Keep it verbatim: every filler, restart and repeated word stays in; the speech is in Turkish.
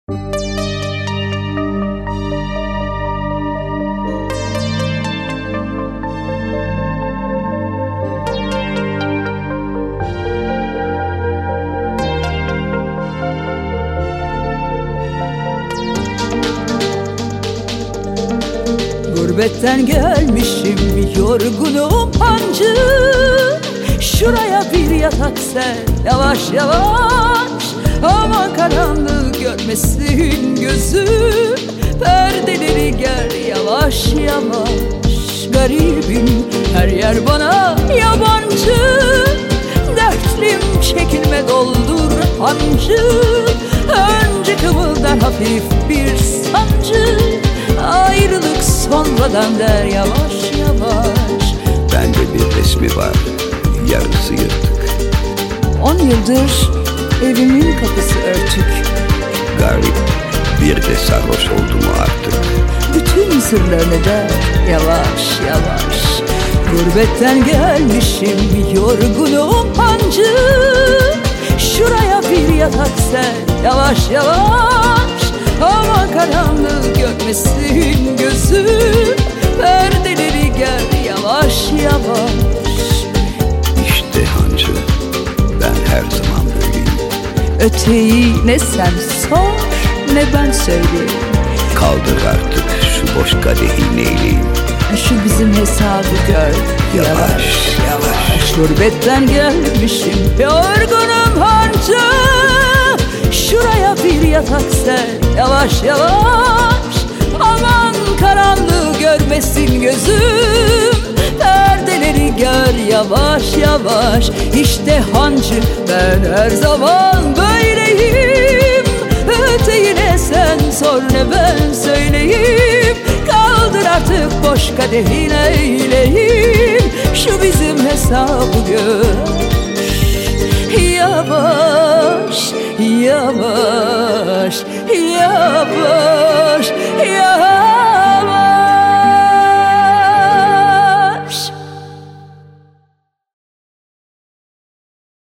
Gurbetten gelmişim yorgunum hancı. Şuraya bir yatak ser yavaş yavaş. Ama karanlığı görmesin gözüm. Perdeleri ger yavaş yavaş. Garibim, her yer bana yabancı. Dertlim çekilme doldur hancı. Önce kımıldar hafif bir sancı. Ayrılık sonradan der yavaş yavaş. Bende bir resmi var, yarısı yırtık. On yıldır evimin kapısı örtük. Garip, bir de sarhoş oldum artık. Bütün sırlarını der yavaş yavaş. Gurbetten gelmişim yorgunum hancı. Şuraya bir yatak ser yavaş yavaş. Ama karanlığı görmesin gözüm. Perdeleri ger yavaş yavaş. İşte hancı, ben her zaman böyleyim. Öteyi ne sen sor ne ben söyleyeyim. Kaldır artık şu boş kadehi neyleyim. Şu bizim hesabı gör Yavaş yavaş. Gurbetten gelmişim yorgunum hancı. Şuraya bir yatak ser yavaş yavaş. Aman karanlığı görmesin gözüm. Perdeleri gör yavaş yavaş. İşte hancı, ben her zaman böyleyim. Öteyi ne sen sor ne ben söyleyeyim. Kaldır artık boş kadehi neyleyim. Şu bizim hesabı gör yavaş yavaş yavaş.